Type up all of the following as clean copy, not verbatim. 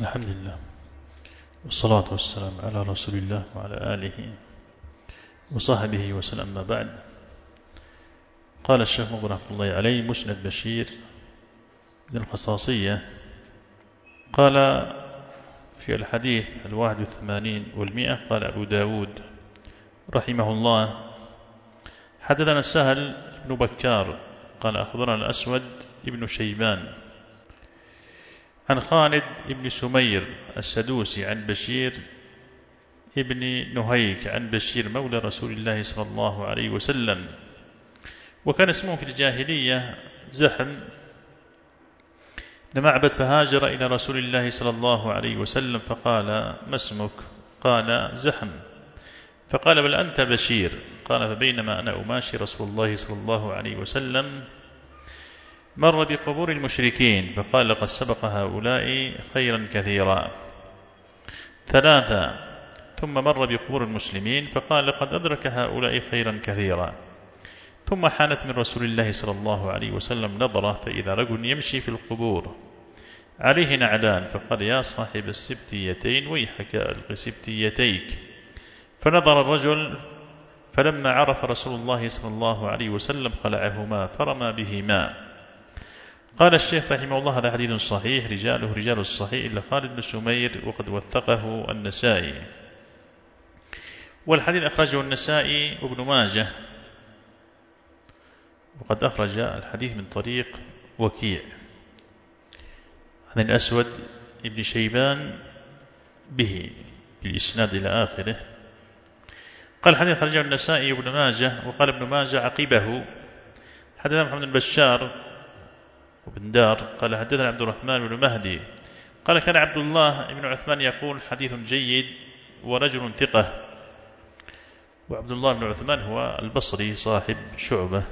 الحمد لله والصلاة والسلام على رسول الله وعلى آله وصحبه وسلم. ما بعد، قال الشيخ مقبل رحمة الله عليه: مسند بشير بن الخصاصية. قال في الحديث 81 و100: قال أبو داود رحمه الله: حدثنا سهل بن بكار قال أخبرنا الأسود بن شيبان عن خالد بن سمير السدوسي عن بشير ابن نهيك عن بشير مولى رسول الله صلى الله عليه وسلم، وكان اسمه في الجاهلية زحم بن معبد، فهاجر إلى رسول الله صلى الله عليه وسلم فقال: ما اسمك؟ قال: زحم. فقال: بل أنت بشير. قال: فبينما أنا أماشي رسول الله صلى الله عليه وسلم مر بقبور المشركين فقال: لقد سبق هؤلاء خيرا كثيرا. ثلاثة: ثم مر بقبور المسلمين فقال: لقد أدرك هؤلاء خيرا كثيرا. ثم حانت من رسول الله صلى الله عليه وسلم نظرة فإذا رجل يمشي في القبور عليه نعلان، فقال: يا صاحب السبتيتين ويحك ألق سبتيتيك. فنظر الرجل فلما عرف رسول الله صلى الله عليه وسلم خلعهما فرمى بهما. قال الشيخ رحمه الله: هذا حديث صحيح، رجاله رجال الصحيح إلا خالد بن سمير، وقد وثقه النسائي. والحديث أخرجه النسائي وابن ماجه، وقد أخرج الحديث من طريق وكيع عن الأسود ابن شيبان به بالإسناد إلى آخره. قال الحديث أخرجه النسائي وابن ماجه. وقال ابن ماجه عقبه: حدثنا محمد بن بشار وبن دار قال حدثنا عبد الرحمن بن مهدي قال: كان عبد الله بن عثمان يقول: حديث جيد ورجل ثقة. وعبد الله بن عثمان هو البصري صاحب شعبة.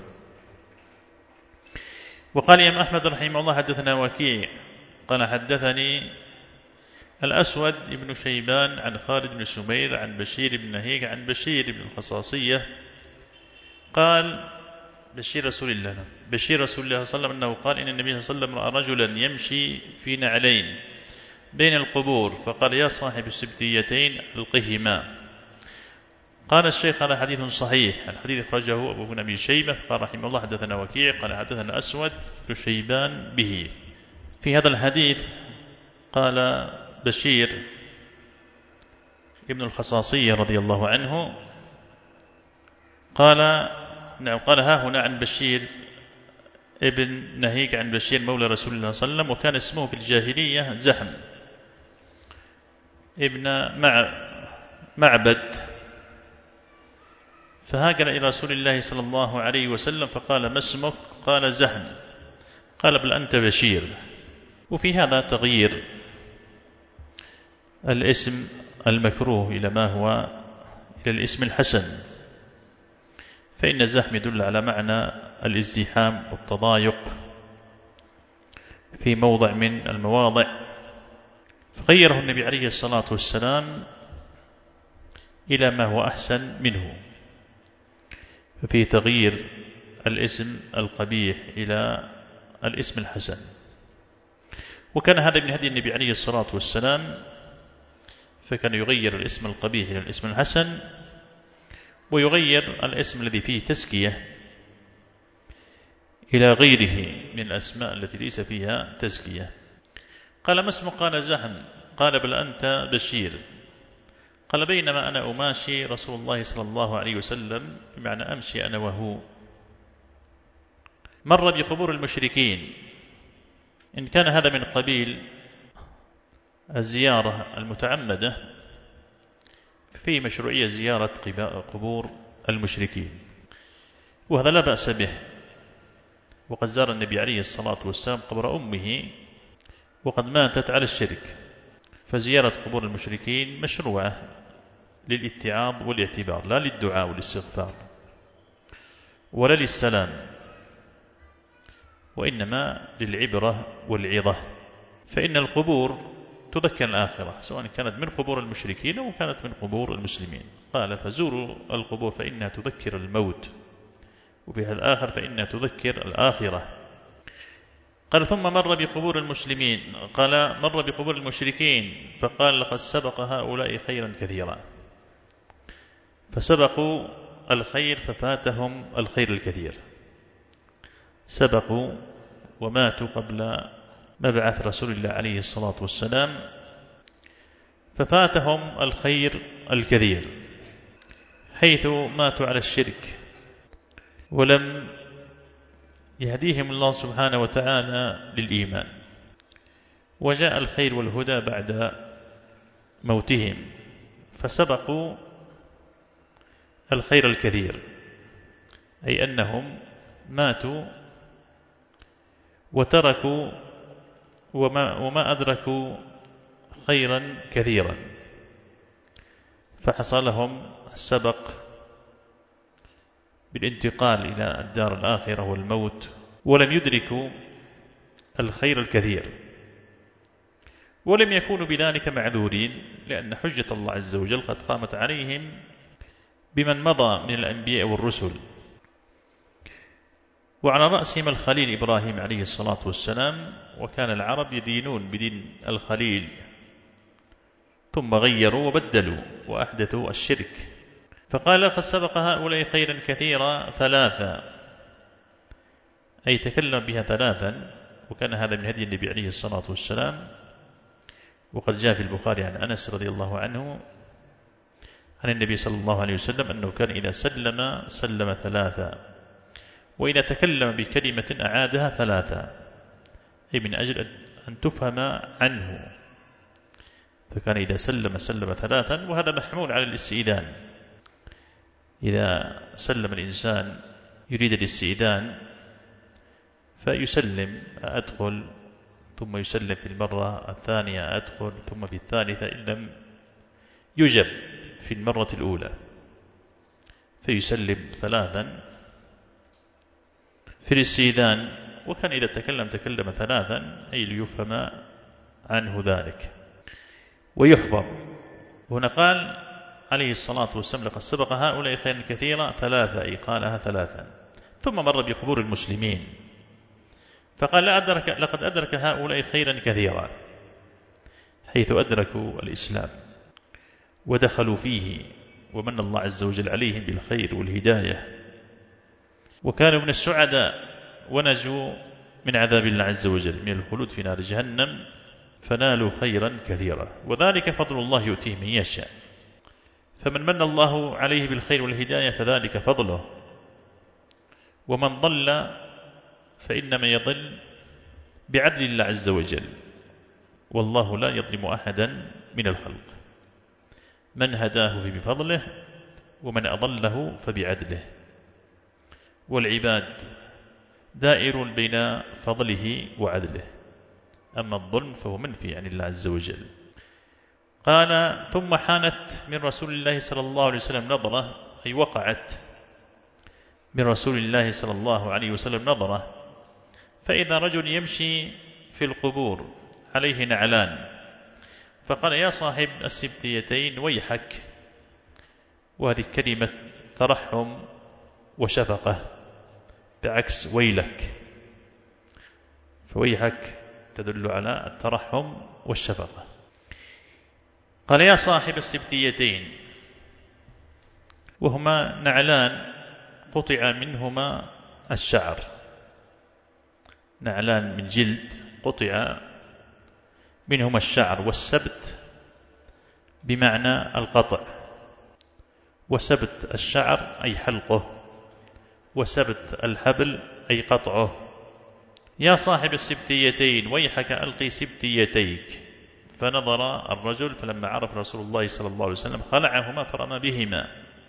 وقال إمام أحمد رحمه الله: حدثنا وكيع قال حدثني الأسود بن شيبان عن خالد بن سمير عن بشير بن نهيك عن بشير بن الخصاصية قال: بشير رسول الله صلى الله عليه وسلم أنه قال: إن النبي صلى الله عليه وسلم رأى رجلا يمشي في نعلين بين القبور فقال: يا صاحب السبتيتين ألقهما. قال الشيخ: هذا حديث صحيح. الحديث أخرجه أبو بن أبي شيبة. قال رحمه الله: حدثنا وكيع قال حدثنا أسود بن شيبان به. في هذا الحديث قال بشير ابن الخصاصية رضي الله عنه قال ها هنا عن بشير ابن نهيك عن بشير مولى رسول الله صلى الله عليه وسلم، وكان اسمه في الجاهلية زحم ابن معبد، فهاجر إلى رسول الله صلى الله عليه وسلم فقال: ما اسمك؟ قال: زحم. قال: بل أنت بشير. وفي هذا تغيير الاسم المكروه إلى ما هو إلى الاسم الحسن، فإن الزحم يدل على معنى الازدحام والتضايق في موضع من المواضع، فغيره النبي عليه الصلاة والسلام إلى ما هو أحسن منه، ففي تغيير الاسم القبيح إلى الاسم الحسن. وكان هذا من هدي النبي عليه الصلاة والسلام، فكان يغير الاسم القبيح إلى الاسم الحسن، ويغير الاسم الذي فيه تزكية إلى غيره من الأسماء التي ليس فيها تزكية. قال: ما اسمك؟ قال: زحم. قال: بل أنت بشير. قال: بينما أنا أماشي رسول الله صلى الله عليه وسلم، بمعنى أمشي أنا وهو، مر بقبور المشركين. إن كان هذا من قبيل الزيارة المتعمدة في مشروعية زيارة قبور المشركين، وهذا لا بأس به. وقد زار النبي عليه الصلاة والسلام قبر أمه وقد ماتت على الشرك، فزيارة قبور المشركين مشروعة للاتعاظ والاعتبار، لا للدعاء والاستغفار ولا للسلام، وإنما للعبرة والعظة. فإن القبور تذكر الآخرة، سواء كانت من قبور المشركين أو كانت من قبور المسلمين. قال: فزوروا القبور فإنها تذكر الموت، وفي الآخر فإنها تذكر الآخرة. قال ثم مر بقبور المسلمين، قال مر بقبور المشركين فقال لقد سبق هؤلاء خيرا كثيرا، فسبقوا الخير ففاتهم الخير الكثير، سبقوا وماتوا قبل مبعث رسول الله عليه الصلاة والسلام ففاتهم الخير الكثير، حيث ماتوا على الشرك ولم يهديهم الله سبحانه وتعالى للإيمان، وجاء الخير والهدى بعد موتهم فسبقوا الخير الكثير، أي أنهم ماتوا وتركوا وما أدركوا خيرا كثيرا، فحصل لهم السبق بالانتقال إلى الدار الآخرة والموت، ولم يدركوا الخير الكثير، ولم يكونوا بذلك معذورين، لأن حجة الله عز وجل قد قامت عليهم بمن مضى من الأنبياء والرسل، وعلى رأسهم الخليل إبراهيم عليه الصلاة والسلام، وكان العرب يدينون بدين الخليل ثم غيروا وبدلوا وأحدثوا الشرك، فقال قد سبق هؤلاء خيرا كثيرا ثلاثا، أي تكلم بها ثلاثا، وكان هذا من هدي النبي عليه الصلاة والسلام. وقد جاء في البخاري عن أنس رضي الله عنه عن النبي صلى الله عليه وسلم أنه كان إذا سلم ثلاثا، وإذا تكلم بكلمة أعادها ثلاثا، أي من أجل أن تفهم عنه، فكان إذا سلم ثلاثا، وهذا محمول على الاستئذان، إذا سلم الإنسان يريد الاستئذان فيسلم أدخل، ثم يسلم في المرة الثانية أدخل، ثم في الثالثة إن لم يجب في المرة الأولى فيسلم ثلاثا في الاستئذان، وكان إذا تكلم ثلاثا، أي ليفهم عنه ذلك ويحفظ. هنا قال عليه الصلاة والسلام لقد سبق هؤلاء خيرا كثيرا ثلاثة، أي قالها ثلاثا. ثم مر بقبور المسلمين فقال لقد أدرك هؤلاء خيرا كثيرا، حيث أدركوا الإسلام ودخلوا فيه، ومن الله عز وجل عليهم بالخير والهداية، وكانوا من السعداء ونجوا من عذاب الله عز وجل من الخلود في نار جهنم، فنالوا خيرا كثيرا، وذلك فضل الله يؤتيه من يشاء، فمن من الله عليه بالخير والهداية فذلك فضله، ومن ضل فإنما يضل بعدل الله عز وجل، والله لا يظلم أحدا من الخلق، من هداه بفضله ومن أضله فبعدله، والعباد دائر بين فضله وعدله، أما الظلم فهو منفي عن الله عز وجل. قال ثم حانت من رسول الله صلى الله عليه وسلم نظرة، أي وقعت من رسول الله صلى الله عليه وسلم نظرة، فإذا رجل يمشي في القبور عليه نعلان، فقال يا صاحب السبتيتين ويحك، وهذه كلمة ترحم وشفقة بعكس ويلك، فويحك تدل على الترحم والشفقة. قال يا صاحب السبتيتين، وهما نعلان قطع منهما الشعر، نعلان من جلد قطع منهما الشعر، والسبت بمعنى القطع، وسبت الشعر أي حلقه، وسبت الحبل أي قطعه. يا صاحب السبتيتين ويحك ألقي سبتيتيك، فنظر الرجل فلما عرف رسول الله صلى الله عليه وسلم خلعهما فرمى بهما.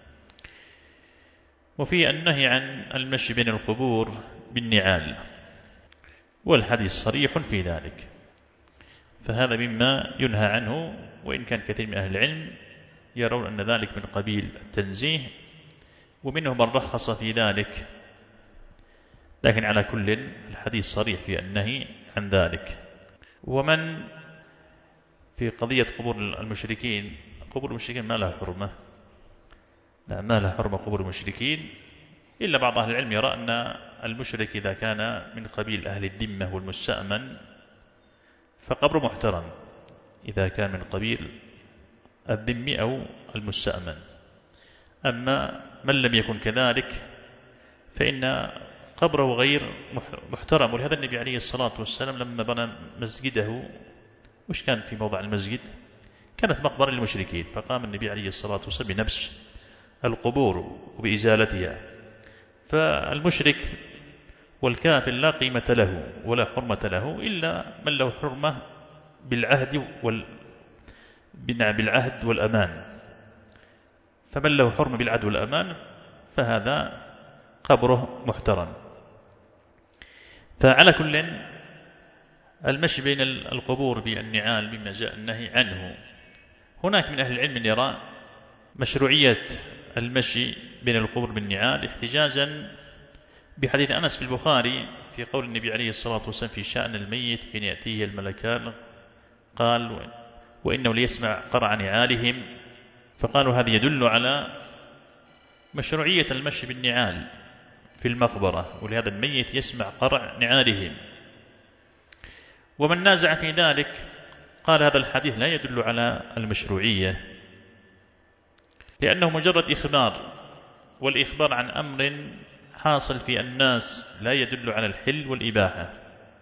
وفي النهي عن المشي بين القبور بالنعال، والحديث صريح في ذلك، فهذا مما ينهى عنه، وإن كان كثير من أهل العلم يرون أن ذلك من قبيل التنزيه، ومنهم من رخص في ذلك، لكن على كل الحديث صريح في النهي عن ذلك. ومن في قضية قبور المشركين، قبور المشركين ما لها حرمة، لا ما لها حرمة قبور المشركين، إلا بعض أهل العلم يرى أن المشرك إذا كان من قبيل أهل الذمة والمستأمن فقبره محترم، إذا كان من قبيل الذم أو المستأمن. أما من لم يكن كذلك فإن قبره غير محترم. ولهذا النبي عليه الصلاة والسلام لما بنى مسجده، وش كان في موضع المسجد؟ كانت مقبرة للمشركين، فقام النبي عليه الصلاة والسلام بنبش القبور وبإزالتها. فالمشرك والكافر لا قيمة له ولا حرمة له إلا من له حرمة بالعهد والأمان. فمن له حرمة بالعهد والأمان فهذا قبره محترم. فعلى كل المشي بين القبور بالنعال مما جاء النهي عنه. هناك من أهل العلم من يرى مشروعية المشي بين القبور بالنعال احتجاجا بحديث أنس في البخاري في قول النبي عليه الصلاة والسلام في شأن الميت حين يأتيه الملكان قال وإنه ليسمع قرع نعالهم، فقالوا هذا يدل على مشروعية المشي بالنعال في المقبرة، ولهذا الميت يسمع قرع نعالهم. ومن نازع في ذلك قال هذا الحديث لا يدل على المشروعية، لأنه مجرد إخبار، والإخبار عن أمر حاصل في الناس لا يدل على الحل والإباحة،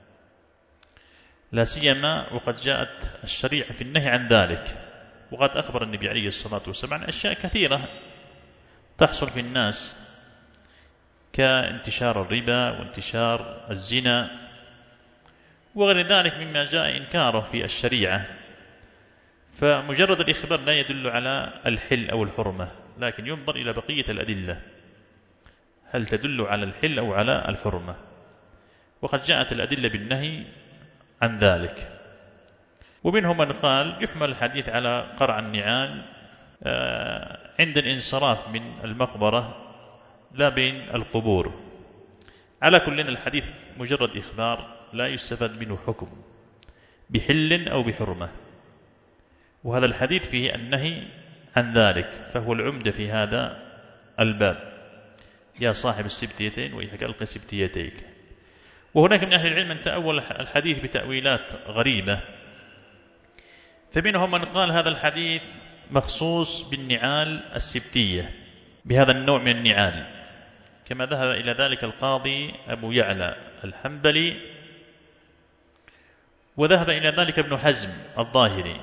لا سيما وقد جاءت الشريعة في النهي عن ذلك. وقد أخبر النبي عليه الصلاة والسلام عن أشياء كثيرة تحصل في الناس كانتشار الربا وانتشار الزنا وغير ذلك مما جاء إنكاره في الشريعة. فمجرد الإخبار لا يدل على الحل أو الحرمة، لكن ينظر إلى بقية الأدلة هل تدل على الحل أو على الحرمة. وقد جاءت الأدلة بالنهي عن ذلك. ومنهم من قال يحمل الحديث على قرع النعال عند الانصراف من المقبرة لا بين القبور. على كل الحديث مجرد إخبار لا يستفاد منه حكم بحل أو بحرمة، وهذا الحديث فيه النهي عن ذلك، فهو العمدة في هذا الباب. يا صاحب السبتيتين ويحك ألقي سبتيتيك. وهناك من أهل العلم من تأول الحديث بتأويلات غريبة، فمنهم من قال هذا الحديث مخصوص بالنعال السبتية، بهذا النوع من النعال، كما ذهب إلى ذلك القاضي أبو يعلى الحنبلي، وذهب إلى ذلك ابن حزم الظاهري،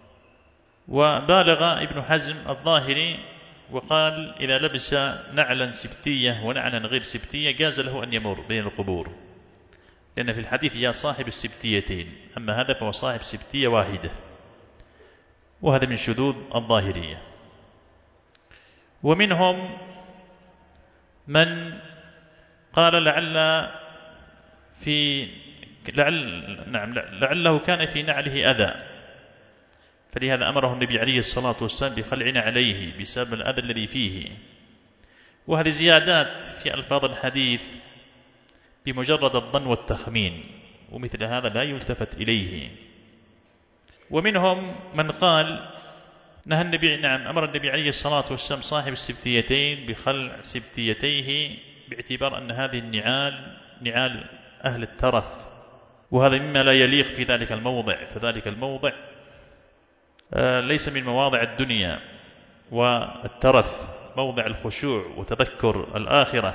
وبالغ ابن حزم الظاهري وقال إذا لبس نعلا سبتية ونعلا غير سبتية جاز له أن يمر بين القبور، لأن في الحديث يا صاحب السبتيتين، أما هذا فهو صاحب سبتية واحدة، وهذا من شذوذ الظاهرية. ومنهم من قال لعله كان في نعله أذى، فلهذا أمره النبي عليه الصلاة والسلام بخلعنا عليه بسبب الأذى الذي فيه. وهذه زيادات في ألفاظ الحديث بمجرد الظن والتخمين، ومثل هذا لا يلتفت إليه. ومنهم من قال نهى النبي أمر النبي عليه الصلاة والسلام صاحب السبتيتين بخلع سبتيتيه باعتبار أن هذه النعال نعال أهل الترف، وهذا مما لا يليق في ذلك الموضع، فذلك الموضع ليس من مواضع الدنيا والترف، موضع الخشوع وتذكر الآخرة،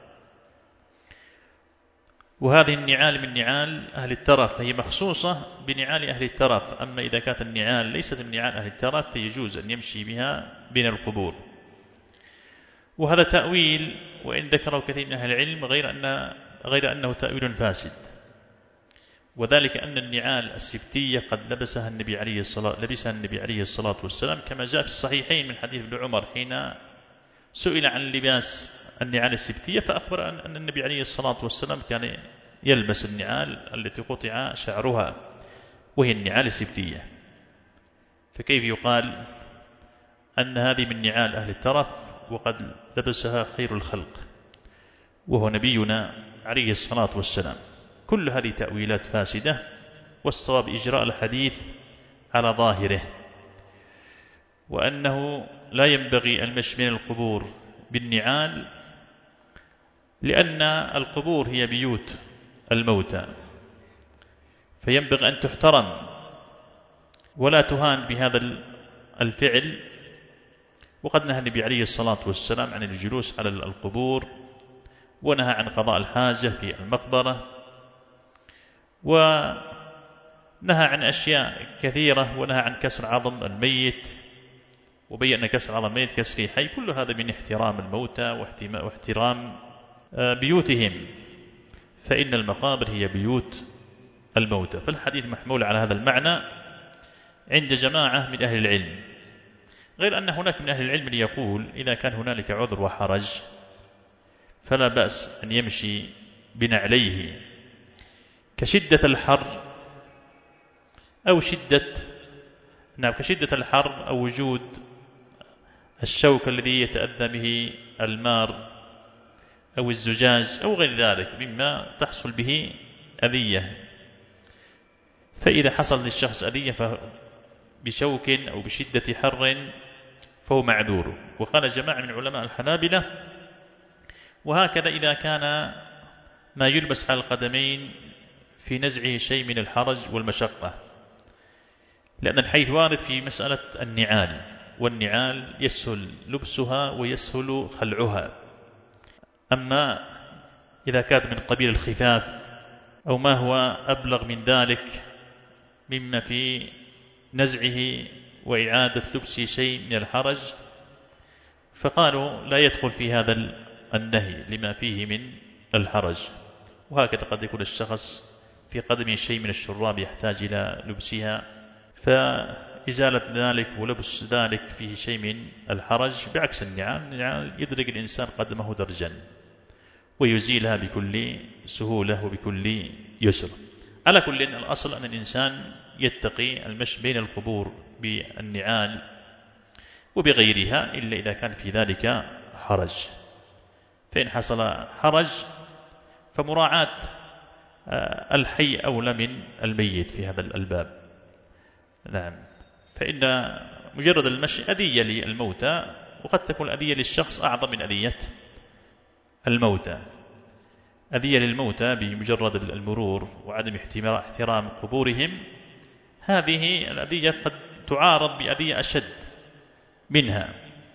وهذه النعال من نعال أهل الترف، فهي مخصوصة بنعال أهل الترف. أما إذا كانت النعال ليست من نعال أهل الترف فيجوز أن يمشي بها بين القبور. وهذا تأويل وإن ذكره كثير من أهل العلم غير أنه تأويل فاسد، وذلك أن النعال السبتية قد لبسها النبي عليه الصلاة والسلام، كما جاء في الصحيحين من حديث ابن عمر حين سئل عن لباس النعال السبتية فأخبر أن النبي عليه الصلاة والسلام كان يلبس النعال التي قطع شعرها وهي النعال السبتية، فكيف يقال أن هذه من نعال أهل الترف وقد لبسها خير الخلق وهو نبينا عليه الصلاة والسلام؟ كل هذه تأويلات فاسدة، والصواب إجراء الحديث على ظاهره، وأنه لا ينبغي المشي بين القبور بالنعال لأن القبور هي بيوت الموتى، فينبغي أن تحترم ولا تهان بهذا الفعل. وقد نهى النبي عليه الصلاة والسلام عن الجلوس على القبور، ونهى عن قضاء الحاجة في المقبرة، ونهى عن أشياء كثيرة، ونهى عن كسر عظم الميت، وبين كسر عظم الميت كسر حي. كل هذا من احترام الموتى واحترام بيوتهم، فإن المقابر هي بيوت الموتى. فالحديث محمول على هذا المعنى عند جماعة من أهل العلم، غير أن هناك من أهل العلم من يقول إذا كان هنالك عذر وحرج فلا بأس أن يمشي بنعليه، كشدة الحر كشدة الحر أو وجود الشوك الذي يتأذى به المار أو الزجاج أو غير ذلك مما تحصل به أذية. فإذا حصل للشخص أذية بشوك أو بشدة حر فهو معذور. وقال جماعة من علماء الحنابلة وهكذا إذا كان ما يلبس على القدمين في نزعه شيء من الحرج والمشقة، لأن الحديث وارد في مسألة النعال، والنعال يسهل لبسها ويسهل خلعها. أما إذا كانت من قبيل الخفاف أو ما هو أبلغ من ذلك مما في نزعه وإعادة لبسه شيء من الحرج، فقالوا لا يدخل في هذا النهي لما فيه من الحرج. وهكذا قد يكون الشخص في قدمه شيء من الشراب يحتاج إلى لبسها، فإزالة ذلك ولبس ذلك فيه شيء من الحرج، بعكس النعال يدرك الإنسان قدمه درجا ويزيلها بكل سهولة وبكل يسر. على كل الأصل أن الإنسان يتقي المشي بين القبور بالنعال وبغيرها إلا إذا كان في ذلك حرج. فإن حصل حرج فمراعاة الحي أولى من الميت في هذا الباب. نعم، فإن مجرد المشي أذية للموتى، وقد تكون أذية للشخص أعظم من أذية الموتى. أذية للموتى بمجرد المرور وعدم احترام قبورهم، هذه الأذية قد تعارض بأذية أشد منها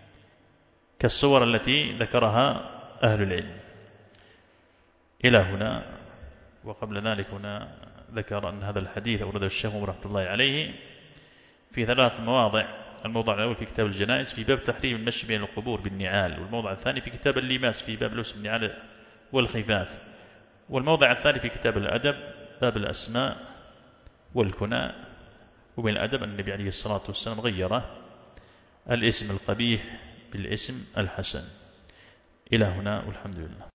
كالصور التي ذكرها أهل العلم. إلى هنا. وقبل ذلك هنا ذكر أن هذا الحديث أورده الشيخ رحمة الله عليه في 3 مواضع. الموضع الأول في كتاب الجنائز في باب تحريم المشي بين القبور بالنعال، والموضع الثاني في كتاب اللماس في باب لبس النعال والخفاف، والموضع الثالث في كتاب الأدب باب الأسماء والكناء. ومن الأدب أن النبي عليه الصلاة والسلام غير الاسم القبيح بالاسم الحسن. إلى هنا والحمد لله.